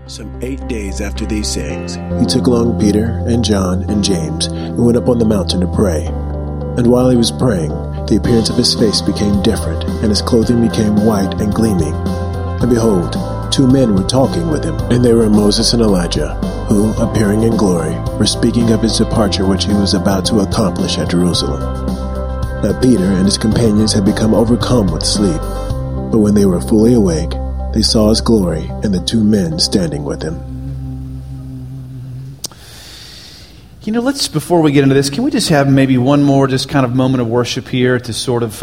Some 8 days after these sayings, he took along Peter and John and James and went up on the mountain to pray. And while he was praying, the appearance of his face became different, and his clothing became white and gleaming. And behold, 2 men were talking with him, and they were Moses and Elijah, who, appearing in glory, were speaking of his departure which he was about to accomplish at Jerusalem. Now Peter and his companions had become overcome with sleep, but when they were fully awake, they saw his glory and the 2 men standing with him. You know, before we get into this, can we just have maybe one more just kind of moment of worship here to sort of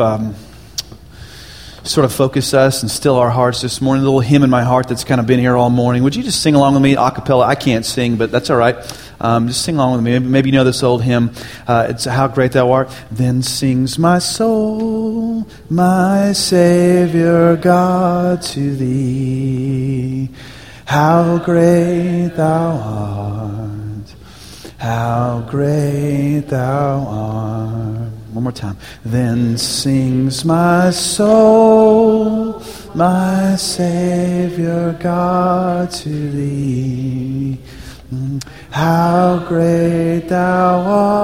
focus us and still our hearts this morning? A little hymn in my heart that's kind of been here all morning. Would you just sing along with me a cappella? I can't sing, but that's all right. Just sing along with me. Maybe you know this old hymn. It's How Great Thou Art. Then sings my soul, my Savior God, to Thee. How great Thou art. How great Thou art. One more time. Then sings my soul, my Savior God, to Thee. How great Thou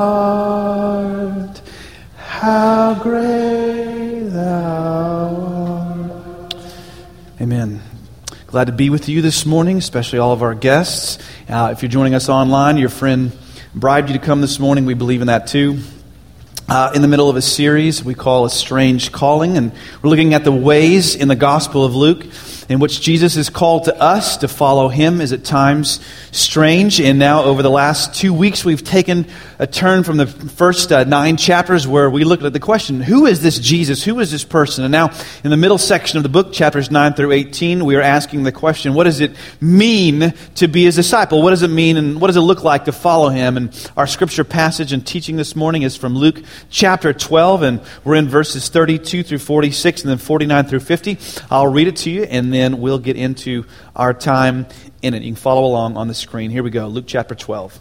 art. How great Thou art. Amen. Glad to be with you this morning, especially all of our guests. If you're joining us online, your friend bribed you to come this morning. We believe in that too. In the middle of a series we call A Strange Calling, and we're looking at the ways in the Gospel of Luke in which Jesus is called to us to follow Him is at times strange. And now over the last 2 weeks we've taken a turn from the first 9 chapters where we looked at the question, who is this Jesus? Who is this person? And now in the middle section of the book, chapters 9 through 18, we are asking the question, what does it mean to be His disciple? What does it mean and what does it look like to follow Him? And our scripture passage and teaching this morning is from Luke chapter 12, and we're in verses 32 through 46 and then 49 through 50. I'll read it to you and then we'll get into our time in it. You can follow along on the screen. Here we go, Luke chapter 12.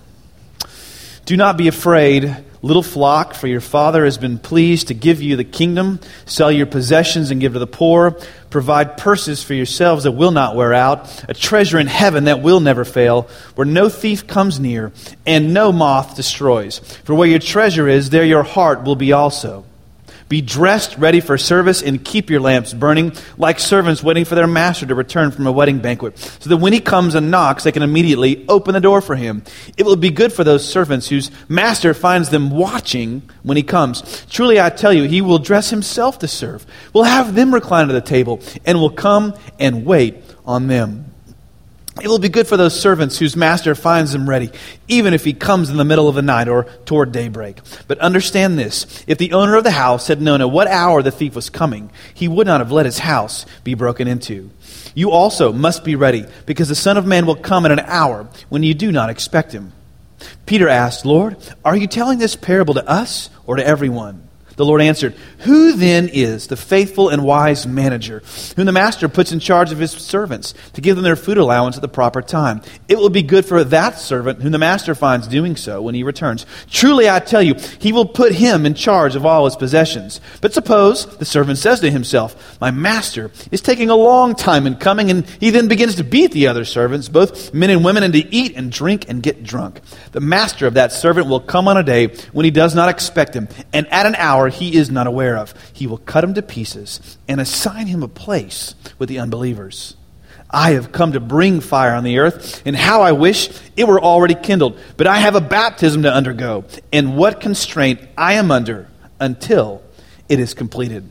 Do not be afraid, little flock, for your Father has been pleased to give you the kingdom. Sell your possessions and give to the poor. Provide purses for yourselves that will not wear out, a treasure in heaven that will never fail, where no thief comes near and no moth destroys. For where your treasure is, there your heart will be also. Be dressed, ready for service, and keep your lamps burning, like servants waiting for their master to return from a wedding banquet, so that when he comes and knocks, they can immediately open the door for him. It will be good for those servants whose master finds them watching when he comes. Truly, I tell you, he will dress himself to serve, will have them recline at the table, and will come and wait on them. It will be good for those servants whose master finds them ready, even if he comes in the middle of the night or toward daybreak. But understand this, if the owner of the house had known at what hour the thief was coming, he would not have let his house be broken into. You also must be ready, because the Son of Man will come at an hour when you do not expect him. Peter asked, Lord, are you telling this parable to us or to everyone? The Lord answered, who then is the faithful and wise manager, whom the master puts in charge of his servants to give them their food allowance at the proper time? It will be good for that servant whom the master finds doing so when he returns. Truly, I tell you, he will put him in charge of all his possessions. But suppose the servant says to himself, my master is taking a long time in coming, and he then begins to beat the other servants, both men and women, and to eat and drink and get drunk. The master of that servant will come on a day when he does not expect him, and at an hour he is not aware of. He will cut him to pieces and assign him a place with the unbelievers. I have come to bring fire on the earth, and how I wish it were already kindled. But I have a baptism to undergo, and what constraint I am under until it is completed.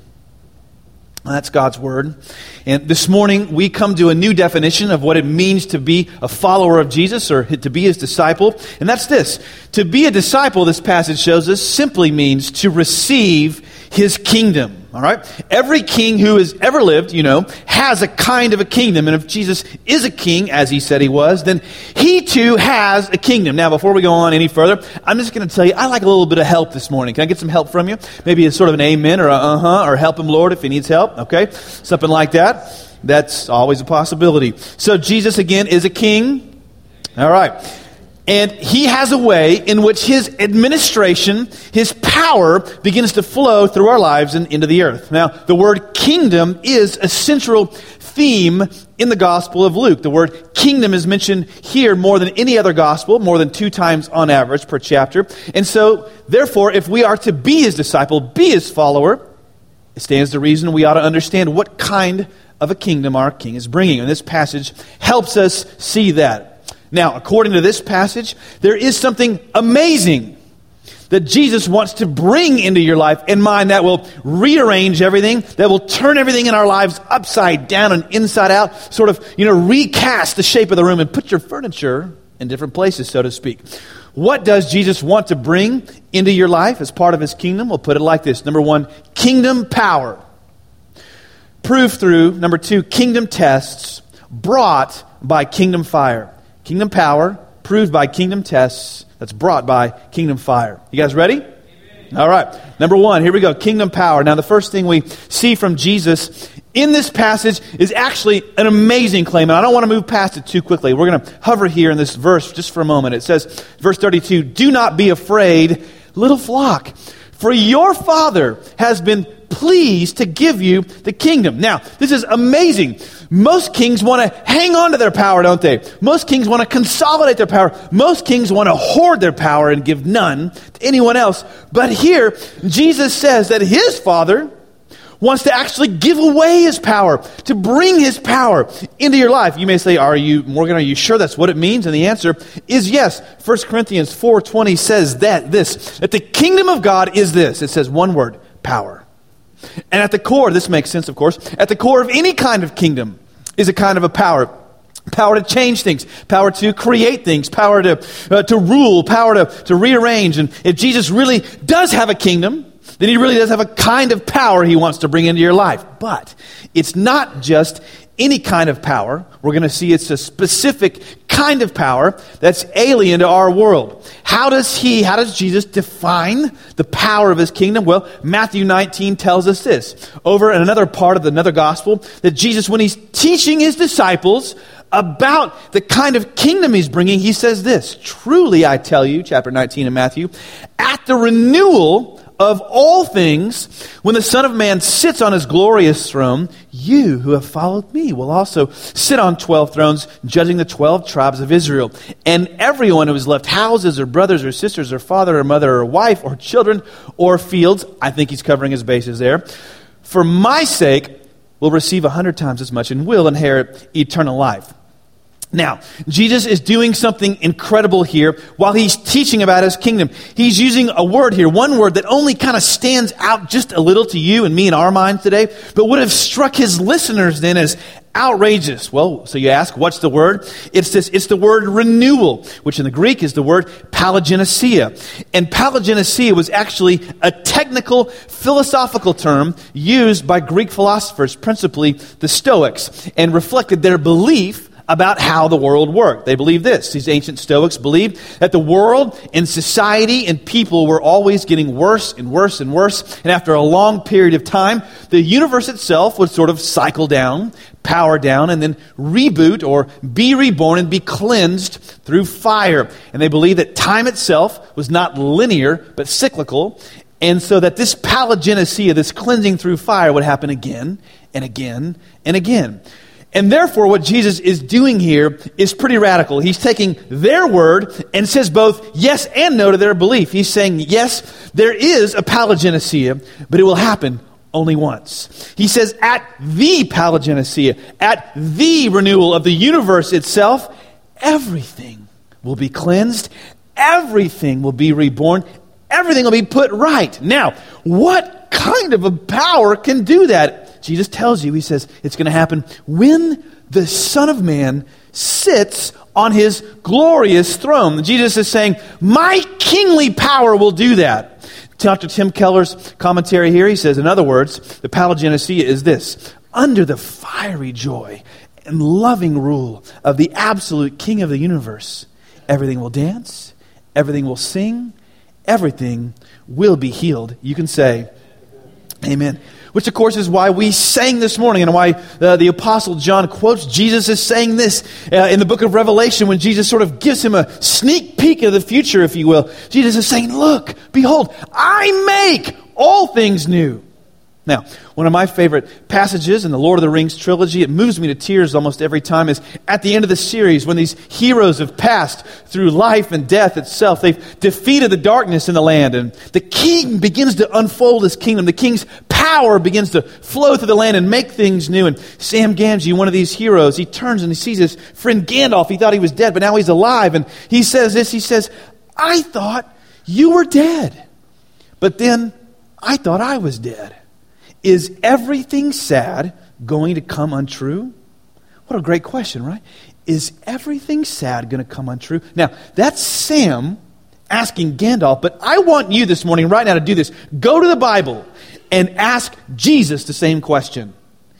That's God's word. And this morning we come to a new definition of what it means to be a follower of Jesus, or to be his disciple. And that's this. To be a disciple, this passage shows us, simply means to receive his kingdom. All right? Every king who has ever lived, has a kind of a kingdom. And if Jesus is a king, as he said he was, then he too has a kingdom. Now, before we go on any further, I'm just going to tell you, I like a little bit of help this morning. Can I get some help from you? Maybe a sort of an amen or or help him, Lord, if he needs help. Okay? Something like that. That's always a possibility. So Jesus, again, is a king. All right. And he has a way in which his administration, his power, begins to flow through our lives and into the earth. Now, the word kingdom is a central theme in the Gospel of Luke. The word kingdom is mentioned here more than any other gospel, more than 2 times on average per chapter. And so, therefore, if we are to be his disciple, be his follower, it stands to reason we ought to understand what kind of a kingdom our King is bringing. And this passage helps us see that. Now, according to this passage, there is something amazing that Jesus wants to bring into your life and mine that will rearrange everything, that will turn everything in our lives upside down and inside out, sort of, recast the shape of the room and put your furniture in different places, so to speak. What does Jesus want to bring into your life as part of his kingdom? We'll put it like this. Number 1, kingdom power. Proved through, number 2, kingdom tests brought by kingdom fire. Kingdom power, proved by kingdom tests, that's brought by kingdom fire. You guys ready? Amen. All right. Number 1, here we go. Kingdom power. Now, the first thing we see from Jesus in this passage is actually an amazing claim. And I don't want to move past it too quickly. We're going to hover here in this verse just for a moment. It says, verse 32, "Do not be afraid, little flock, for your Father has been pleased to give you the kingdom." Now, this is amazing. Most kings want to hang on to their power, don't they? Most kings want to consolidate their power. Most kings want to hoard their power and give none to anyone else. But here, Jesus says that his Father wants to actually give away his power, to bring his power into your life. You may say, Morgan, are you sure that's what it means? And the answer is yes. 1 Corinthians 4:20 says that the kingdom of God is this. It says one word, power. And at the core, this makes sense, of course, at the core of any kind of kingdom is a kind of a power. Power to change things, power to create things, power to rule, power to rearrange. And if Jesus really does have a kingdom, then he really does have a kind of power he wants to bring into your life. But it's not just any kind of power. We're going to see it's a specific kind of power that's alien to our world. How does Jesus define the power of his kingdom? Well, Matthew 19 tells us this. Over in another part of another gospel, that Jesus, when he's teaching his disciples about the kind of kingdom he's bringing, he says this, "Truly I tell you," chapter 19 of Matthew, "at the renewal of all things, when the Son of Man sits on his glorious throne, you who have followed me will also sit on 12 thrones, judging the 12 tribes of Israel. And everyone who has left houses or brothers or sisters or father or mother or wife or children or fields," I think he's covering his bases there, "for my sake will receive 100 times as much and will inherit eternal life." Now, Jesus is doing something incredible here while he's teaching about his kingdom. He's using a word here, one word that only kind of stands out just a little to you and me in our minds today, but would have struck his listeners then as outrageous. Well, so you ask, what's the word? It's the word renewal, which in the Greek is the word palingenesia. And palingenesia was actually a technical philosophical term used by Greek philosophers, principally the Stoics, and reflected their belief about how the world worked. They believed this. These ancient Stoics believed that the world and society and people were always getting worse and worse and worse. And after a long period of time, the universe itself would sort of cycle down, power down, and then reboot or be reborn and be cleansed through fire. And they believed that time itself was not linear, but cyclical. And so that this palingenesia, this cleansing through fire, would happen again and again and again. And therefore, what Jesus is doing here is pretty radical. He's taking their word and says both yes and no to their belief. He's saying, yes, there is a palingenesia, but it will happen only once. He says, at the palingenesia, at the renewal of the universe itself, everything will be cleansed, everything will be reborn, everything will be put right. Now, what kind of a power can do that? Jesus tells you, he says, it's going to happen when the Son of Man sits on his glorious throne. Jesus is saying, my kingly power will do that. Dr. Tim Keller's commentary here, he says, in other words, the palingenesia is this: under the fiery joy and loving rule of the absolute King of the universe, everything will dance, everything will sing, everything will be healed. You can say, amen. Which, of course, is why we sang this morning and why the Apostle John quotes Jesus as saying this in the book of Revelation when Jesus sort of gives him a sneak peek of the future, if you will. Jesus is saying, look, behold, I make all things new. Now, one of my favorite passages in the Lord of the Rings trilogy, it moves me to tears almost every time, is at the end of the series when these heroes have passed through life and death itself. They've defeated the darkness in the land, and the king begins to unfold his kingdom. The king's power begins to flow through the land and make things new. And Sam Gamgee, one of these heroes, he turns and he sees his friend Gandalf. He thought he was dead, but now he's alive. And he says this, he says, "I thought you were dead, but then I thought I was dead. Is everything sad going to come untrue?" What a great question, right? Is everything sad going to come untrue? Now, that's Sam asking Gandalf, but I want you this morning, right now, to do this. Go to the Bible and ask Jesus the same question.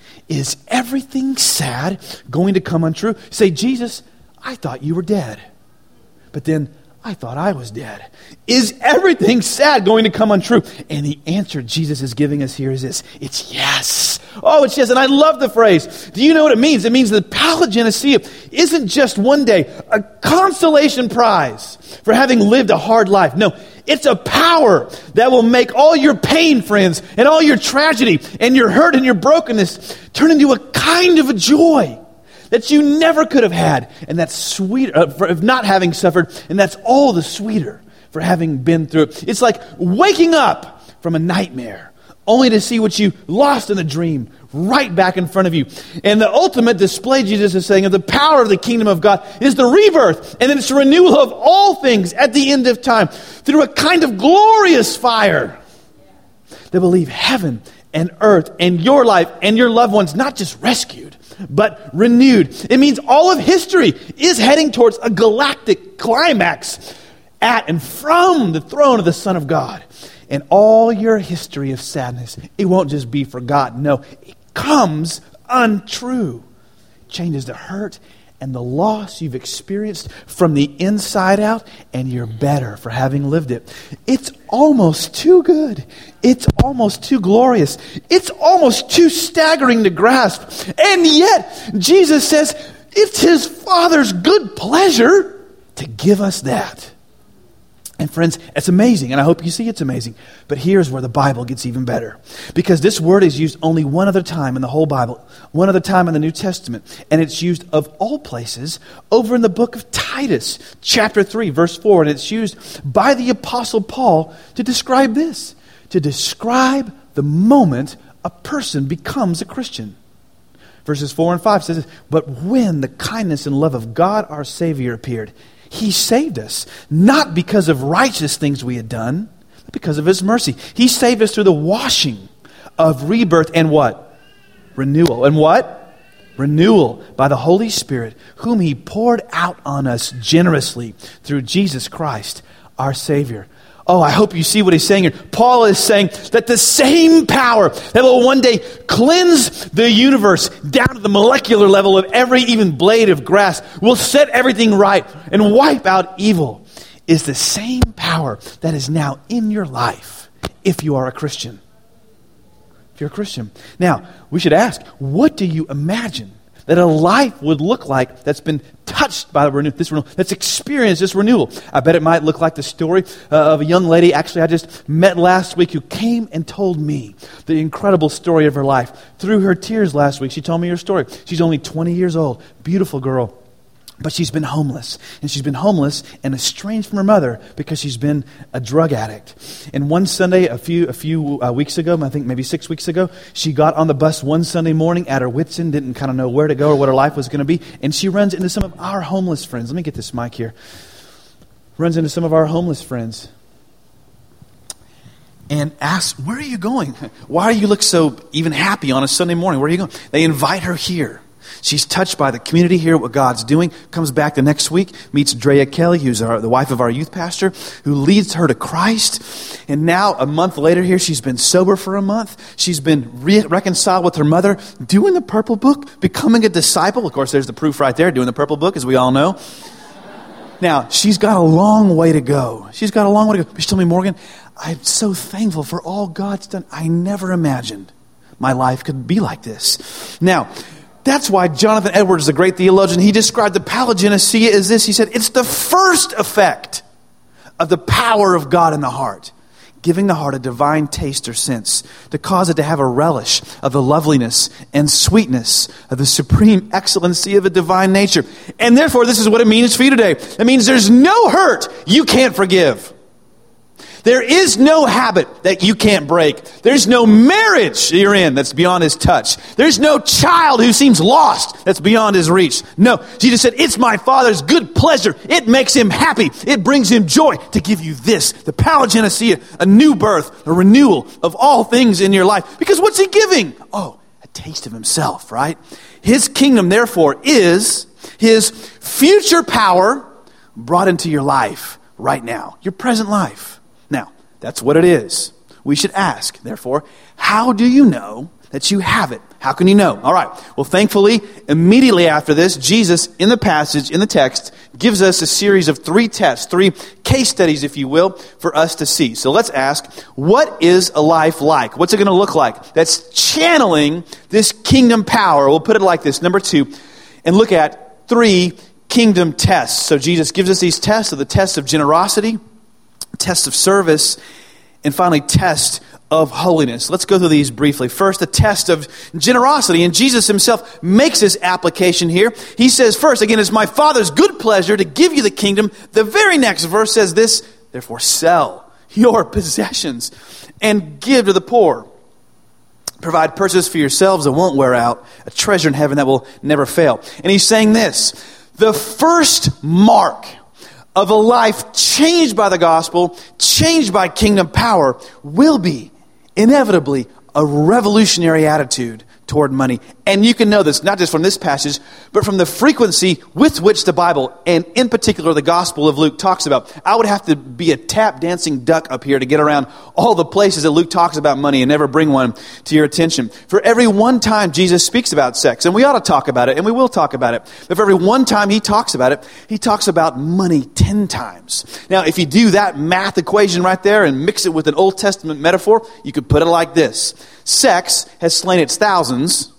Is everything sad going to come untrue? Say, "Jesus, I thought you were dead, but then I thought I was dead. Is everything sad going to come untrue?" And the answer Jesus is giving us here is this. It's yes. Oh, it's yes. And I love the phrase. Do you know what it means? It means that Palingenesia isn't just one day a consolation prize for having lived a hard life. No, it's a power that will make all your pain, friends, and all your tragedy and your hurt and your brokenness turn into a kind of a joy that you never could have had, and that's sweeter for not having suffered, and that's all the sweeter for having been through it. It's like waking up from a nightmare, only to see what you lost in the dream right back in front of you. And the ultimate display, Jesus is saying, of the power of the kingdom of God is the rebirth, and then it's the renewal of all things at the end of time through a kind of glorious fire that will leave heaven and earth and your life and your loved ones not just rescued, but renewed. It means all of history is heading towards a galactic climax at and from the throne of the Son of God. And all your history of sadness, it won't just be forgotten. No, it comes untrue. It changes the hurt and the loss you've experienced from the inside out, and you're better for having lived it. It's almost too good. It's almost too glorious. It's almost too staggering to grasp. And yet, Jesus says it's His Father's good pleasure to give us that. And friends, it's amazing, and I hope you see it's amazing. But here's where the Bible gets even better. Because this word is used only one other time in the whole Bible, one other time in the New Testament. And it's used, of all places, over in the book of Titus, chapter 3, verse 4. And it's used by the Apostle Paul to describe this, to describe the moment a person becomes a Christian. Verses 4 and 5 says, "But when the kindness and love of God our Savior appeared, He saved us, not because of righteous things we had done, but because of His mercy. He saved us through the washing of rebirth and what? Renewal. And what? Renewal by the Holy Spirit, whom He poured out on us generously through Jesus Christ, our Savior." Oh, I hope you see what he's saying here. Paul is saying that the same power that will one day cleanse the universe down to the molecular level of every even blade of grass, will set everything right and wipe out evil, is the same power that is now in your life if you are a Christian. If you're a Christian. Now, we should ask, what do you imagine that a life would look like that's been touched by this renewal, that's experienced this renewal? I bet it might look like the story of a young lady, actually I just met last week, who came and told me the incredible story of her life. Through her tears last week, she told me her story. She's only 20 years old, beautiful girl. But she's been homeless. And she's been homeless and estranged from her mother because she's been a drug addict. And one Sunday, a few weeks ago, I think maybe 6 weeks ago, she got on the bus one Sunday morning at her wits' end, didn't kind of know where to go or what her life was going to be. And she runs into some of our homeless friends. Let me get this mic here. Runs into some of our homeless friends and asks, "Where are you going? Why do you look so even happy on a Sunday morning? Where are you going?" They invite her here. She's touched by the community here, what God's doing. Comes back the next week, meets Drea Kelly, who's the wife of our youth pastor, who leads her to Christ. And now, a month later here, she's been sober for a month. She's been reconciled with her mother, doing the Purple Book, becoming a disciple. Of course, there's the proof right there, doing the Purple Book, as we all know. Now, she's got a long way to go. She's got a long way to go. She told me, "Morgan, I'm so thankful for all God's done. I never imagined my life could be like this." Now, that's why Jonathan Edwards, the great theologian, he described the Palingenesia as this. He said, it's the first effect of the power of God in the heart. giving the heart a divine taste or sense, to cause it to have a relish of the loveliness and sweetness of the supreme excellency of a divine nature. And therefore, this is what it means for you today. It means there's no hurt you can't forgive. There is no habit that you can't break. There's no marriage you're in that's beyond his touch. There's no child who seems lost that's beyond his reach. No, Jesus said, it's my Father's good pleasure. It makes him happy. It brings him joy to give you this, the palingenesia, a new birth, a renewal of all things in your life. Because what's he giving? Oh, a taste of himself, right? His kingdom, therefore, is his future power brought into your life right now, your present life. Now, that's what it is. We should ask, therefore, how do you know that you have it? How can you know? All right. Well, thankfully, immediately after this, Jesus, in the passage, in the text, gives us a series of 3 tests, 3 case studies, if you will, for us to see. So let's ask, what is a life like? What's it going to look like? That's channeling this kingdom power. We'll put it like this. Number 2, and look at 3 kingdom tests. So Jesus gives us these tests, the test of generosity, test of service, and finally, test of holiness. Let's go through these briefly. First, the test of generosity. And Jesus himself makes this application here. He says, first, again, it's my Father's good pleasure to give you the kingdom. The very next verse says this, therefore sell your possessions and give to the poor. Provide purchase for yourselves that won't wear out, a treasure in heaven that will never fail. And he's saying this, the first mark of a life changed by the gospel, changed by kingdom power, will be inevitably a revolutionary attitude toward money. And you can know this, not just from this passage, but from the frequency with which the Bible, and in particular the Gospel of Luke, talks about. I would have to be a tap dancing duck up here to get around all the places that Luke talks about money and never bring one to your attention. For every one time Jesus speaks about sex, and we ought to talk about it, and we will talk about it, but for every one time he talks about it, he talks about money 10 times. Now, if you do that math equation right there and mix it with an Old Testament metaphor, you could put it like this. Sex has slain its thousands.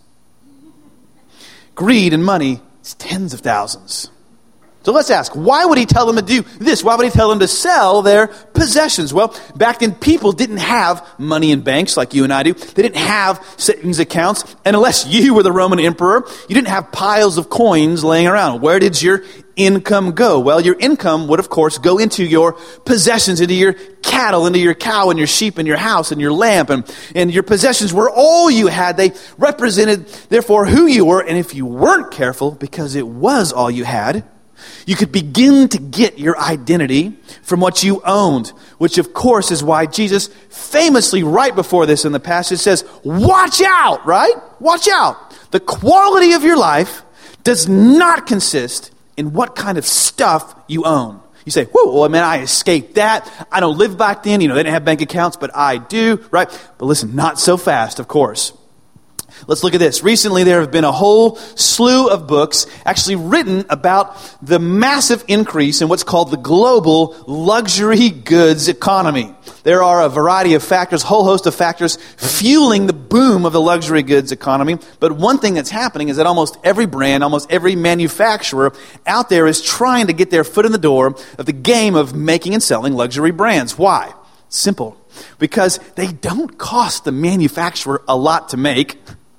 Greed and money, it's tens of thousands. So let's ask, why would he tell them to do this? Why would he tell them to sell their possessions? Well, back then people didn't have money in banks like you and I do. They didn't have savings accounts. And unless you were the Roman emperor, you didn't have piles of coins laying around. Where did your income go? Well, your income would, of course, go into your possessions, into your cattle, into your cow and your sheep and your house and your lamp. And your possessions were all you had. They represented, therefore, who you were. And if you weren't careful, because it was all you had, you could begin to get your identity from what you owned, which of course is why Jesus famously right before this in the passage says, watch out, right? Watch out. The quality of your life does not consist in what kind of stuff you own. You say, whoa, well, man, I escaped that. I don't live back then. They didn't have bank accounts, but I do, right? But listen, not so fast, of course. Let's look at this. Recently, there have been a whole slew of books actually written about the massive increase in what's called the global luxury goods economy. There are a variety of factors, whole host of factors fueling the boom of the luxury goods economy. But one thing that's happening is that almost every brand, almost every manufacturer out there is trying to get their foot in the door of the game of making and selling luxury brands. Why? Simple. Because they don't cost the manufacturer a lot to make,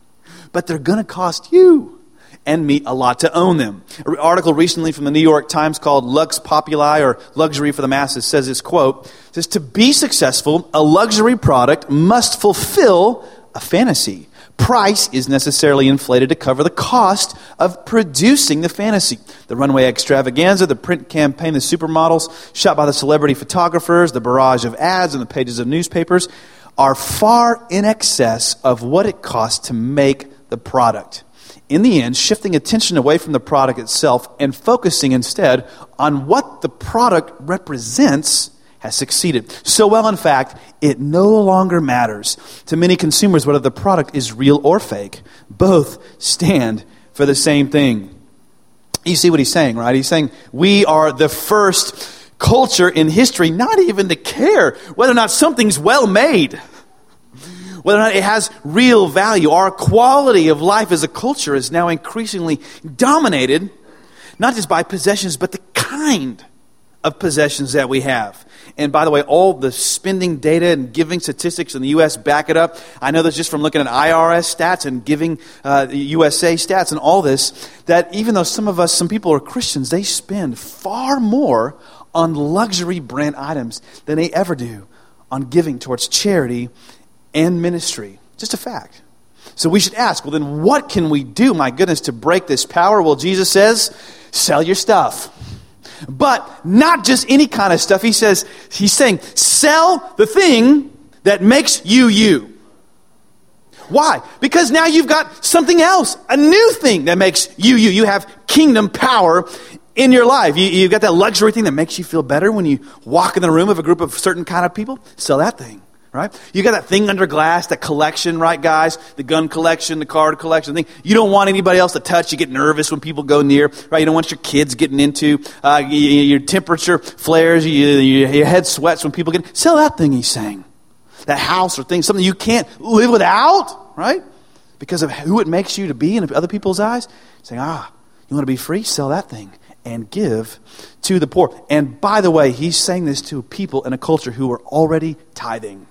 but they're going to cost you and me a lot to own them. An article recently from the New York Times called Lux Populi, or Luxury for the Masses, says this quote, says, to be successful, a luxury product must fulfill a fantasy. Price is necessarily inflated to cover the cost of producing the fantasy. The runway extravaganza, the print campaign, the supermodels shot by the celebrity photographers, the barrage of ads in the pages of newspapers are far in excess of what it costs to make the product. In the end, shifting attention away from the product itself and focusing instead on what the product represents has succeeded. So well, in fact, it no longer matters to many consumers whether the product is real or fake. Both stand for the same thing. You see what he's saying, right? He's saying we are the first culture in history not even to care whether or not something's well made, whether or not it has real value. Our quality of life as a culture is now increasingly dominated, not just by possessions, but the kind of possessions that we have. And by the way, all the spending data and giving statistics in the U.S. back it up. I know this just from looking at IRS stats and giving USA stats and all this, that even though some people are Christians, they spend far more on luxury brand items than they ever do on giving towards charity and ministry. Just a fact. So we should ask, well then what can we do, my goodness, to break this power? Well, Jesus says, sell your stuff. But not just any kind of stuff. He's saying, sell the thing that makes you you. Why? Because now you've got something else, a new thing that makes you you. You have kingdom power in your life. You've got that luxury thing that makes you feel better when you walk in the room of a group of certain kind of people. Sell that thing. Right? You got that thing under glass, that collection, right, guys? The gun collection, the card collection thing. You don't want anybody else to touch. You get nervous when people go near, right? You don't want your kids getting into, your temperature flares, your head sweats when people get, sell that thing, he's saying. That house or thing, something you can't live without, right? Because of who it makes you to be in other people's eyes. Saying, you want to be free? Sell that thing and give to the poor. And by the way, he's saying this to people in a culture who are already tithing.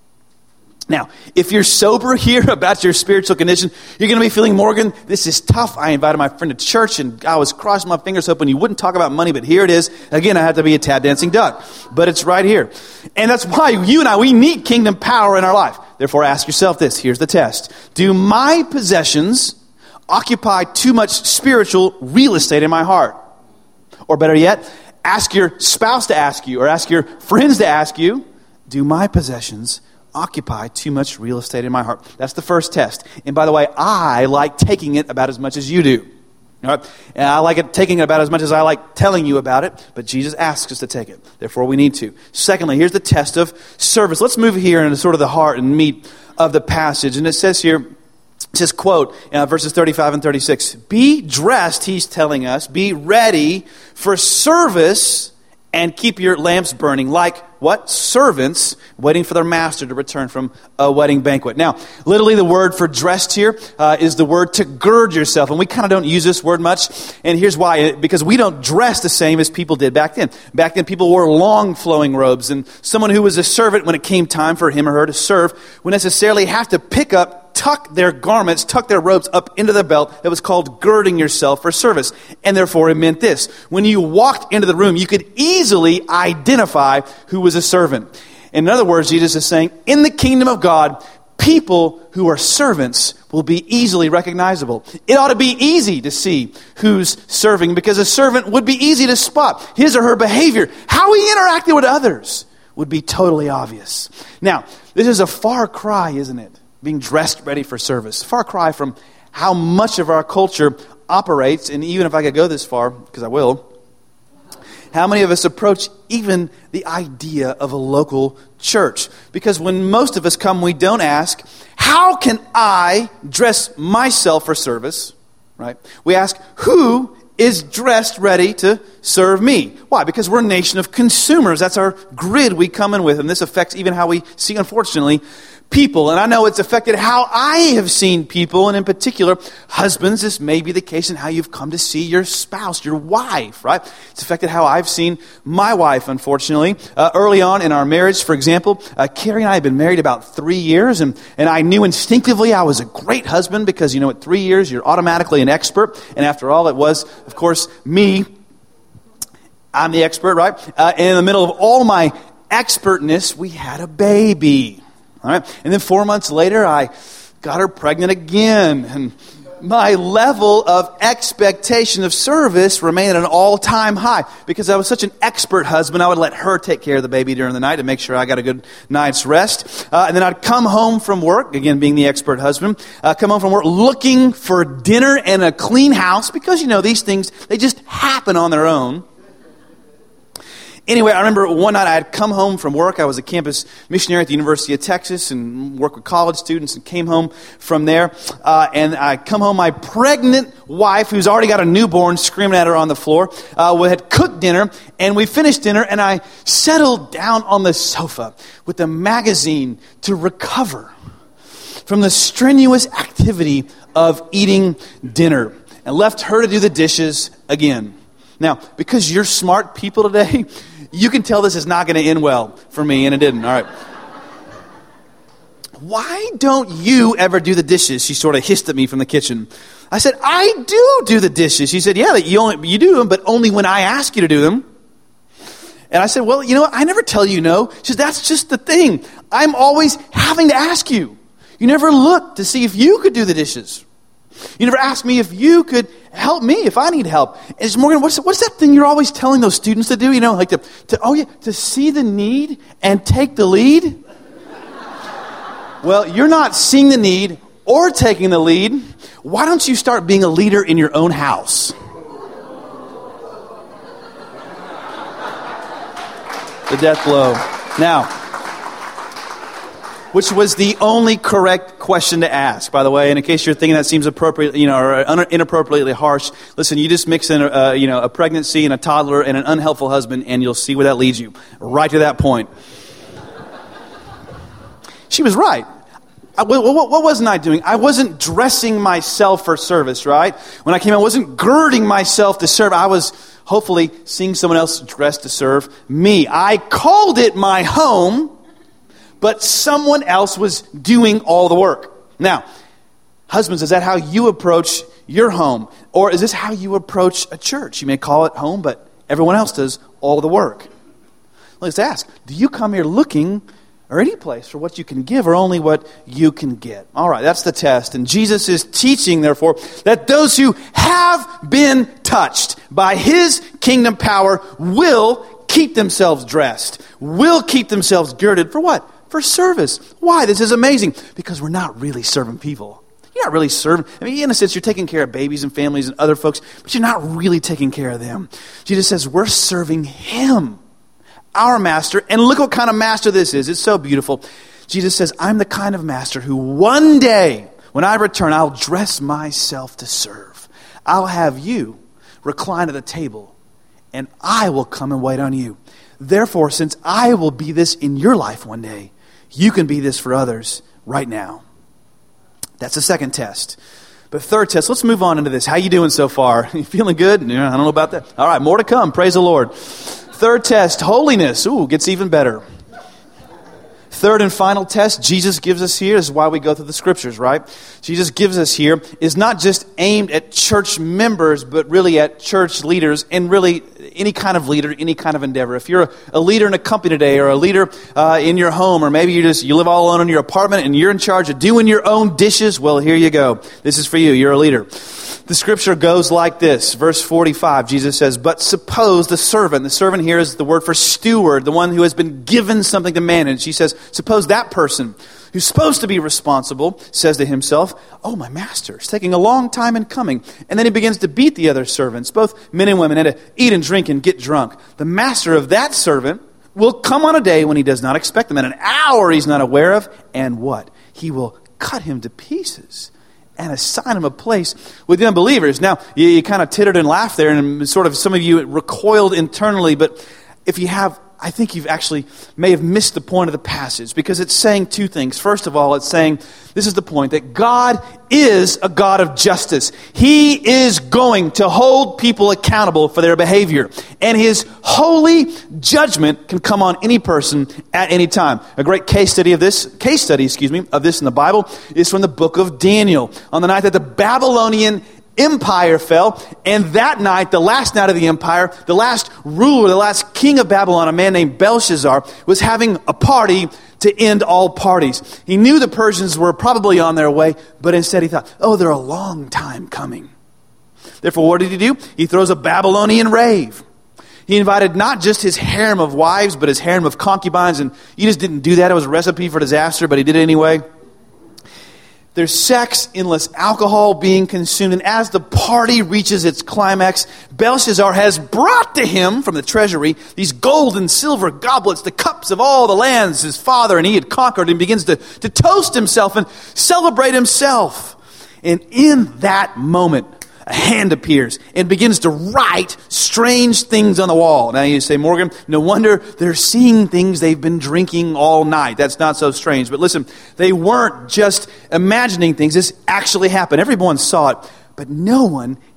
Now, if you're sober here about your spiritual condition, you're going to be feeling, Morgan, this is tough. I invited my friend to church and I was crossing my fingers hoping you wouldn't talk about money, but here it is. Again, I had to be a tap dancing duck, but it's right here. And that's why you and I, we need kingdom power in our life. Therefore, ask yourself this. Here's the test. Do my possessions occupy too much spiritual real estate in my heart? Or better yet, ask your spouse to ask you or ask your friends to ask you, do my possessions occupy too much real estate in my heart? That's the first test. And by the way, I like taking it about as much as you do. All right? And I like taking it about as much as I like telling you about it, but Jesus asks us to take it. Therefore, we need to. Secondly, here's the test of service. Let's move here into sort of the heart and meat of the passage. And it says here, it says, quote, verses 35 and 36, be dressed, he's telling us, be ready for service and keep your lamps burning like what? Servants waiting for their master to return from a wedding banquet. Now, literally the word for dressed here is the word to gird yourself. And we kind of don't use this word much. And here's why. Because we don't dress the same as people did back then. Back then, people wore long flowing robes. And someone who was a servant, when it came time for him or her to serve, would necessarily have to tuck their garments, tuck their robes up into the belt. That was called girding yourself for service. And therefore it meant this. When you walked into the room, you could easily identify who was a servant. In other words, Jesus is saying, in the kingdom of God, people who are servants will be easily recognizable. It ought to be easy to see who's serving because a servant would be easy to spot. His or her behavior, how he interacted with others would be totally obvious. Now, this is a far cry, isn't it? Being dressed ready for service. Far cry from how much of our culture operates, and even if I could go this far, because I will, how many of us approach even the idea of a local church? Because when most of us come, we don't ask, how can I dress myself for service? Right? We ask, who is dressed ready to serve me? Why? Because we're a nation of consumers. That's our grid we come in with, and this affects even how we see, unfortunately, people. And I know it's affected how I have seen people, and in particular, husbands. This may be the case in how you've come to see your spouse, your wife, right? It's affected how I've seen my wife, unfortunately. Early on in our marriage, for example, Carrie and I had been married about 3 years, and I knew instinctively I was a great husband because, at 3 years, you're automatically an expert. And after all, it was, of course, me. I'm the expert, right? And in the middle of all my expertness, we had a baby. All right. And then 4 months later, I got her pregnant again. And my level of expectation of service remained at an all-time high. Because I was such an expert husband, I would let her take care of the baby during the night to make sure I got a good night's rest. And then I'd come home from work, again being the expert husband, come home from work looking for dinner and a clean house. Because, these things, they just happen on their own. Anyway, I remember one night I had come home from work. I was a campus missionary at the University of Texas and worked with college students and came home from there. And I come home, my pregnant wife, who's already got a newborn screaming at her on the floor, we had cooked dinner, and we finished dinner, and I settled down on the sofa with a magazine to recover from the strenuous activity of eating dinner and left her to do the dishes again. Now, because you're smart people today, you can tell this is not going to end well for me, and it didn't. All right. Why don't you ever do the dishes? She sort of hissed at me from the kitchen. I said, I do the dishes. She said, yeah, you do them, but only when I ask you to do them. And I said, well, you know what? I never tell you no. She said, that's just the thing. I'm always having to ask you. You never look to see if you could do the dishes. You never ask me if you could help me if I need help. And it's Morgan, what's that thing you're always telling those students to do? You know, like to see the need and take the lead. Well, you're not seeing the need or taking the lead. Why don't you start being a leader in your own house? The death blow. Now, which was the only correct question to ask, by the way. And in case you're thinking that seems appropriate, or inappropriately harsh, listen, you just mix in a pregnancy and a toddler and an unhelpful husband, and you'll see where that leads you. Right to that point. She was right. What wasn't I doing? I wasn't dressing myself for service, right? When I came, I wasn't girding myself to serve. I was hopefully seeing someone else dressed to serve me. I called it my home, but someone else was doing all the work. Now, husbands, is that how you approach your home? Or is this how you approach a church? You may call it home, but everyone else does all the work. Let's ask, do you come here looking or any place for what you can give or only what you can get? All right, that's the test. And Jesus is teaching, therefore, that those who have been touched by his kingdom power will keep themselves dressed, will keep themselves girded. For what? For service. Why? This is amazing. Because we're not really serving people. You're not really serving. I mean, in a sense, you're taking care of babies and families and other folks, but you're not really taking care of them. Jesus says we're serving him, our master. And look what kind of master this is. It's so beautiful. Jesus says, I'm the kind of master who one day, when I return, I'll dress myself to serve. I'll have you recline at the table, and I will come and wait on you. Therefore, since I will be this in your life one day, you can be this for others right now. That's the second test. But third test, let's move on into this. How you doing so far? You feeling good? Yeah, I don't know about that. All right, more to come. Praise the Lord. Third test, holiness. Ooh, gets even better. Third and final test Jesus gives us here, this is why we go through the scriptures, right? Jesus gives us here is not just aimed at church members, but really at church leaders and really any kind of leader, any kind of endeavor. If you're a leader in a company today or a leader in your home, or maybe you live all alone in your apartment and you're in charge of doing your own dishes, well, here you go. This is for you. You're a leader. The scripture goes like this. Verse 45, Jesus says, but suppose the servant here is the word for steward, the one who has been given something to manage. He says, suppose that person who's supposed to be responsible says to himself, oh, my master, it's taking a long time in coming. And then he begins to beat the other servants, both men and women, and to eat and drink and get drunk. The master of that servant will come on a day when he does not expect them, at an hour he's not aware of, and what? He will cut him to pieces and assign him a place with the unbelievers. Now, you kind of tittered and laughed there, and sort of some of you recoiled internally, but if you have, I think you've actually may have missed the point of the passage, because it's saying two things. First of all, it's saying, this is the point, that God is a God of justice. He is going to hold people accountable for their behavior. And his holy judgment can come on any person at any time. A great case study of this in the Bible is from the book of Daniel. On the night that the Babylonian Empire fell, and that night, the last night of the empire, the last ruler, the last king of Babylon, a man named Belshazzar, was having a party to end all parties. He knew the Persians were probably on their way, but instead he thought, oh, they're a long time coming. Therefore, what did he do? He throws a Babylonian rave. He invited not just his harem of wives, but his harem of concubines, and he just didn't do that. It was a recipe for disaster, but he did it anyway. There's sex, endless alcohol being consumed. And as the party reaches its climax, Belshazzar has brought to him from the treasury these gold and silver goblets, the cups of all the lands his father and he had conquered, and begins to toast himself and celebrate himself. And in that moment, a hand appears and begins to write strange things on the wall. Now you say, Morgan, no wonder they're seeing things they've been drinking all night. That's not so strange. But listen, they weren't just imagining things. This actually happened. Everyone saw it, but no one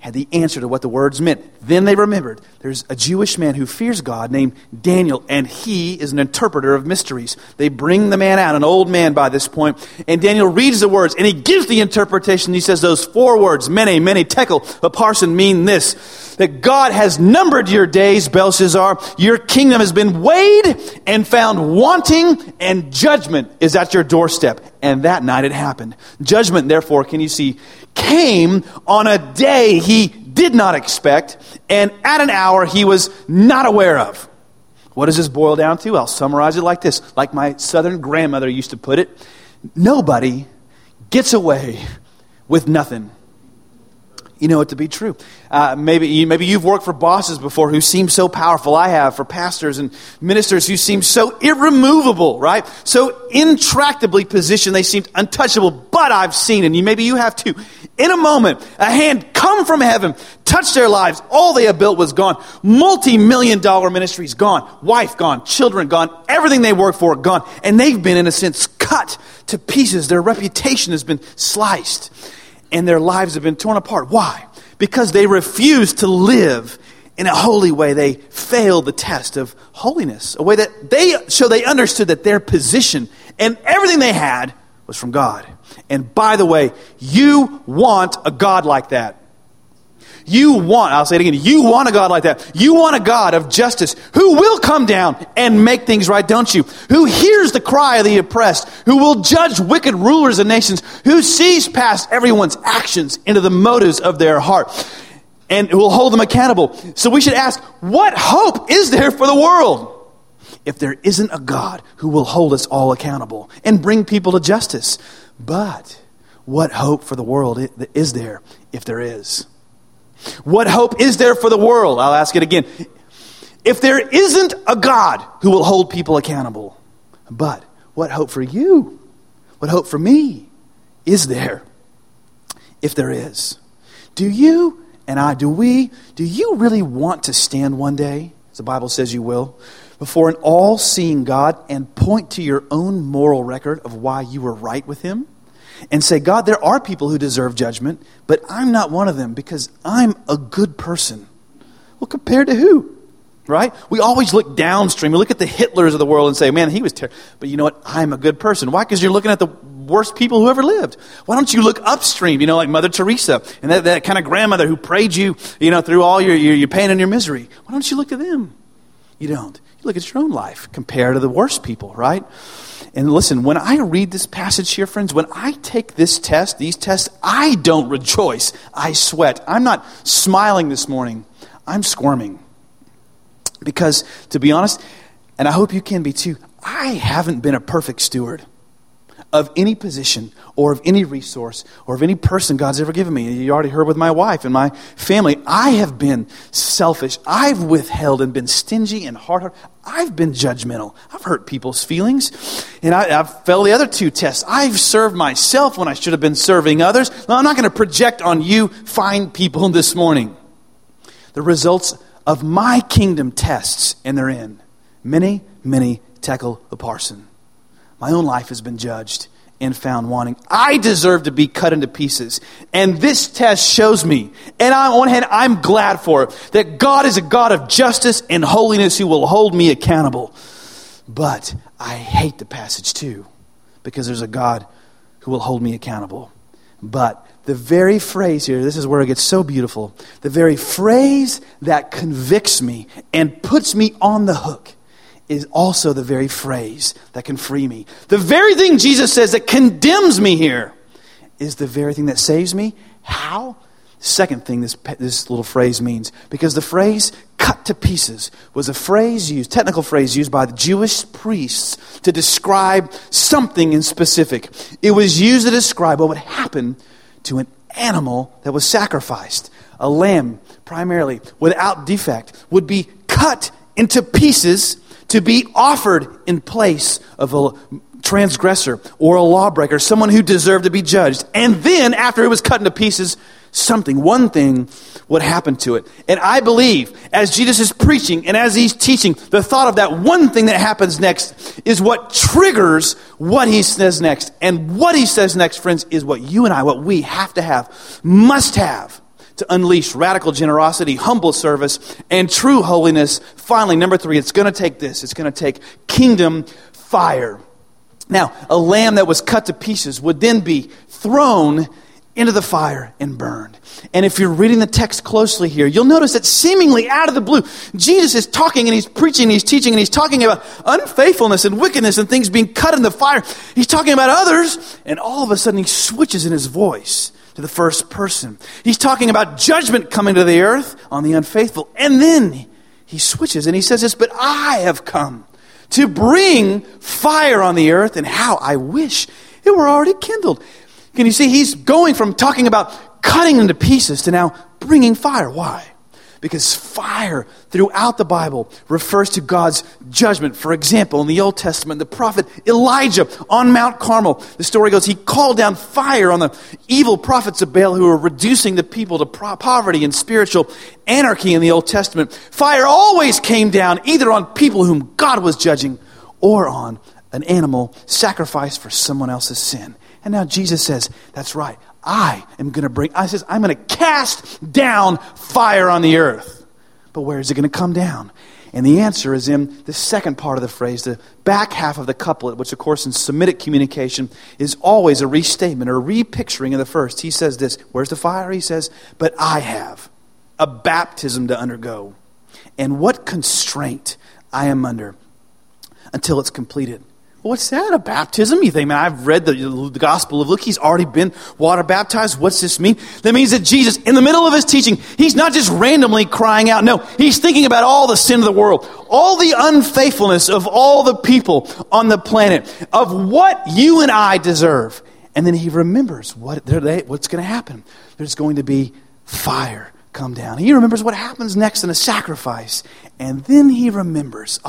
had the answer to what the words meant. Then they remembered there's a Jewish man who fears God named Daniel, and he is an interpreter of mysteries. They bring the man out, an old man by this point, and Daniel reads the words, and he gives the interpretation. He says those 4 words, mene, tekel, upharsin, mean this, that God has numbered your days, Belshazzar. Your kingdom has been weighed and found wanting, and judgment is at your doorstep. And that night it happened. Judgment, therefore, can you see, came on a day he did not expect, and at an hour he was not aware of. What does this boil down to? I'll summarize it like this. Like my southern grandmother used to put it, nobody gets away with nothing. You know it to be true. Maybe you've worked for bosses before who seem so powerful. I have, for pastors and ministers who seem so irremovable, right? So intractably positioned, they seemed untouchable. But I've seen, and maybe you have too, in a moment, a hand come from heaven, touch their lives. All they have built was gone. Multi-million-dollar ministries gone. Wife gone. Children gone. Everything they worked for gone. And they've been, in a sense, cut to pieces. Their reputation has been sliced. And their lives have been torn apart. Why? Because they refused to live in a holy way. They failed the test of holiness. A way that they understood that their position and everything they had was from God. And by the way, you want a God like that. I'll say it again, you want a God like that. You want a God of justice who will come down and make things right, don't you? Who hears the cry of the oppressed, who will judge wicked rulers of nations, who sees past everyone's actions into the motives of their heart, and who will hold them accountable. So we should ask, what hope is there for the world if there isn't a God who will hold us all accountable and bring people to justice? But what hope for the world is there if there is? What hope is there for the world? I'll ask it again. If there isn't a God who will hold people accountable, but what hope for you? What hope for me is there if there is? Do you and I, do you really want to stand one day, as the Bible says you will, before an all-seeing God and point to your own moral record of why you were right with Him? And say, God, there are people who deserve judgment, but I'm not one of them because I'm a good person. Well, compared to who? Right? We always look downstream. We look at the Hitlers of the world and say, man, he was terrible. But you know what? I'm a good person. Why? Because you're looking at the worst people who ever lived. Why don't you look upstream, like Mother Teresa and that kind of grandmother who prayed you, through all your pain and your misery. Why don't you look to them? You don't. You look at your own life compared to the worst people, right? And listen, when I read this passage here, friends, when I take these tests, I don't rejoice. I sweat. I'm not smiling this morning. I'm squirming. Because, to be honest, and I hope you can be too, I haven't been a perfect steward of any position or of any resource or of any person God's ever given me. You already heard with my wife and my family. I have been selfish. I've withheld and been stingy and hard-hearted. I've been judgmental. I've hurt people's feelings. And I've failed the other 2 tests. I've served myself when I should have been serving others. Now, I'm not going to project on you fine people this morning. The results of my kingdom tests, and they're in. Mene, tekel, upharsin. My own life has been judged and found wanting. I deserve to be cut into pieces. And this test shows me, and on one hand, I'm glad for it, that God is a God of justice and holiness who will hold me accountable. But I hate the passage too, because there's a God who will hold me accountable. But the very phrase here, this is where it gets so beautiful, the very phrase that convicts me and puts me on the hook is also the very phrase that can free me. The very thing Jesus says that condemns me here is the very thing that saves me. How? Second thing this little phrase means, because the phrase cut to pieces was a technical phrase used by the Jewish priests to describe something in specific. It was used to describe what would happen to an animal that was sacrificed. A lamb, primarily, without defect, would be cut into pieces to be offered in place of a transgressor or a lawbreaker, someone who deserved to be judged. And then, after it was cut into pieces, one thing would happen to it. And I believe, as Jesus is preaching and as He's teaching, the thought of that one thing that happens next is what triggers what He says next. And what He says next, friends, is what you and I, what we have to have, must have, to unleash radical generosity, humble service, and true holiness. Finally, number 3, it's going to take this. It's going to take kingdom fire. Now, a lamb that was cut to pieces would then be thrown into the fire and burned. And if you're reading the text closely here, you'll notice that seemingly out of the blue, Jesus is talking and he's preaching and he's teaching and he's talking about unfaithfulness and wickedness and things being cut in the fire. He's talking about others, and all of a sudden he switches in his voice to the first person. He's talking about judgment coming to the earth on the unfaithful. And then he switches and he says this, but I have come to bring fire on the earth, and how I wish it were already kindled. Can you see, he's going from talking about cutting into pieces to now bringing fire. Why? Because fire throughout the Bible refers to God's judgment. For example, in the Old Testament, the prophet Elijah on Mount Carmel, the story goes, he called down fire on the evil prophets of Baal who were reducing the people to poverty and spiritual anarchy in the Old Testament. Fire always came down either on people whom God was judging or on an animal sacrificed for someone else's sin. And now Jesus says, that's right, I'm going to cast down fire on the earth. But where is it going to come down? And the answer is in the second part of the phrase, the back half of the couplet, which of course in Semitic communication is always a restatement or repicturing of the first. He says this, where's the fire? He says, but I have a baptism to undergo. And what constraint I am under until it's completed. What's that, a baptism? You think, man, I've read the Gospel of Luke. He's already been water baptized. What's this mean? That means that Jesus, in the middle of his teaching, he's not just randomly crying out. No, he's thinking about all the sin of the world, all the unfaithfulness of all the people on the planet, of what you and I deserve. And then he remembers what's going to happen. There's going to be fire come down. He remembers what happens next in a sacrifice. And then he remembers,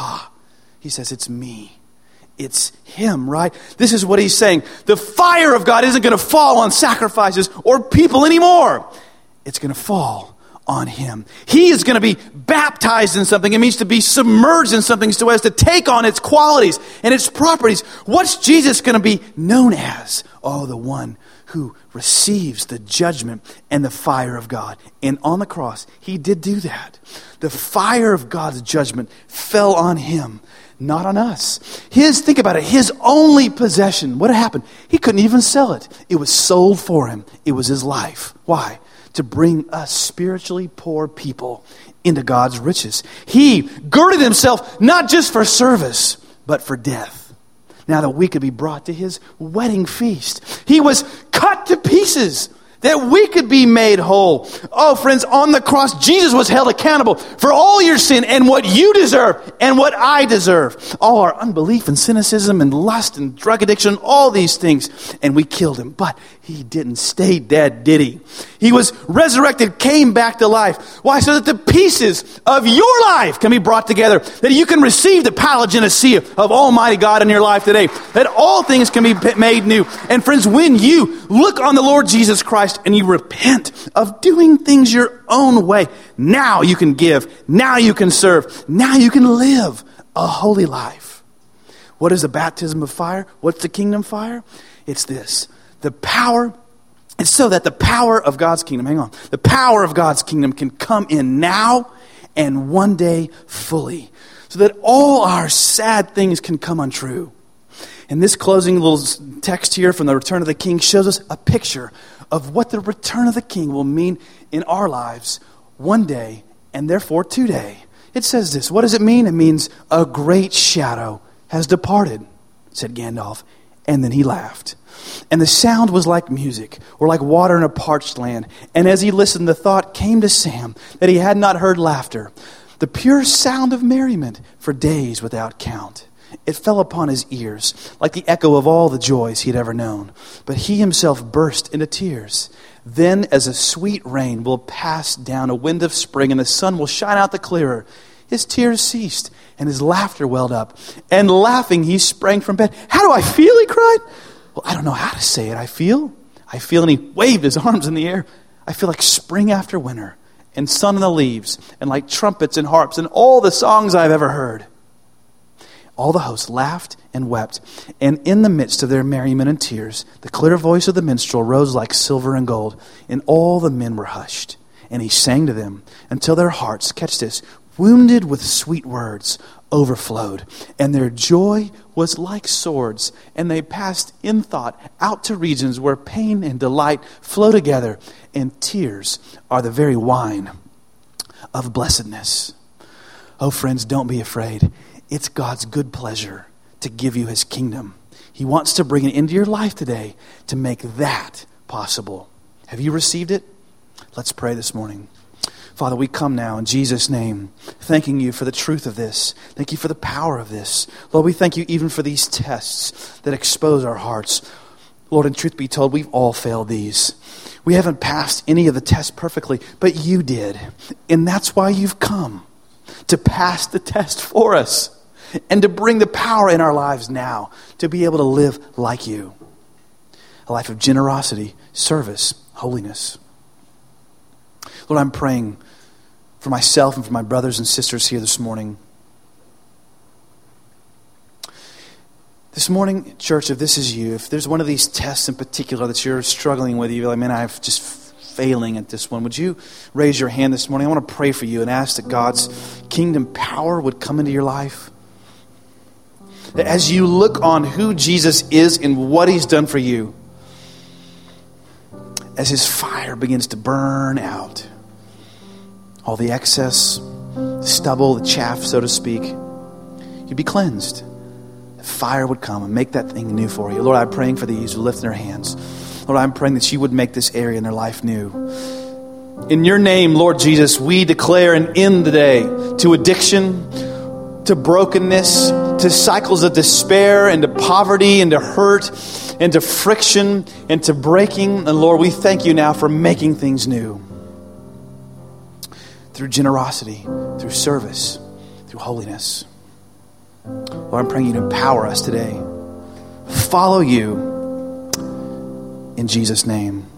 he says, it's me. It's him, right? This is what he's saying. The fire of God isn't going to fall on sacrifices or people anymore. It's going to fall on him. He is going to be baptized in something. It means to be submerged in something so as to take on its qualities and its properties. What's Jesus going to be known as? Oh, the one who receives the judgment and the fire of God. And on the cross, he did do that. The fire of God's judgment fell on him, not on us. Think about it, his only possession. What happened? He couldn't even sell it. It was sold for him. It was his life. Why? To bring us spiritually poor people into God's riches. He girded himself not just for service, but for death. Now that we could be brought to his wedding feast. He was cut to pieces that we could be made whole. Oh, friends, on the cross, Jesus was held accountable for all your sin and what you deserve and what I deserve. All our unbelief and cynicism and lust and drug addiction, all these things. And we killed him. But he didn't stay dead, did he? He was resurrected, came back to life. Why? So that the pieces of your life can be brought together. That you can receive the palingenesia of Almighty God in your life today. That all things can be made new. And friends, when you look on the Lord Jesus Christ, and you repent of doing things your own way, now you can give, now you can serve, now you can live a holy life. What is the baptism of fire? What's the kingdom fire? It's this. It's so that the power of God's kingdom, the power of God's kingdom can come in now and one day fully. So that all our sad things can come untrue. And this closing little text here from the Return of the King shows us a picture of what the return of the King will mean in our lives one day and therefore today. It says this. What does it mean? It means a great shadow has departed, said Gandalf, and then he laughed. And the sound was like music or like water in a parched land. And as he listened, the thought came to Sam that he had not heard laughter, the pure sound of merriment for days without count. It fell upon his ears like the echo of all the joys he had ever known. But he himself burst into tears. Then as a sweet rain will pass down a wind of spring and the sun will shine out the clearer, his tears ceased and his laughter welled up. And laughing, he sprang from bed. How do I feel? He cried. Well, I don't know how to say it. I feel, and he waved his arms in the air. I feel like spring after winter and sun in the leaves and like trumpets and harps and all the songs I've ever heard. All the host laughed and wept, and in the midst of their merriment and tears, the clear voice of the minstrel rose like silver and gold, and all the men were hushed, And he sang to them until their hearts, catch this, wounded with sweet words, overflowed. And their joy was like swords. And they passed in thought out to regions where pain and delight flow together. And tears are the very wine of blessedness. Oh, friends, don't be afraid. It's God's good pleasure to give you his kingdom. He wants to bring it into your life today to make that possible. Have you received it? Let's pray this morning. Father, we come now in Jesus' name, thanking you for the truth of this. Thank you for the power of this. Lord, we thank you even for these tests that expose our hearts. Lord, in truth be told, we've all failed these. We haven't passed any of the tests perfectly, but you did. And that's why you've come, to pass the test for us and to bring the power in our lives now to be able to live like you. A life of generosity, service, holiness. Lord, I'm praying for myself and for my brothers and sisters here this morning. This morning, church, if this is you, if there's one of these tests in particular that you're struggling with, you're like, man, I'm just failing at this one. Would you raise your hand this morning? I want to pray for you and ask that God's kingdom power would come into your life. That as you look on who Jesus is and what he's done for you, as his fire begins to burn out all the excess, the stubble, the chaff, so to speak, you'd be cleansed. The fire would come and make that thing new for you. Lord, I'm praying for these who lift their hands. Lord, I'm praying that you would make this area in their life new. In your name, Lord Jesus, we declare an end today to addiction, to brokenness, to cycles of despair, and to poverty, and to hurt, and to friction, and to breaking. And Lord, we thank you now for making things new. Through generosity, through service, through holiness. Lord, I'm praying you to empower us today. Follow you in Jesus' name.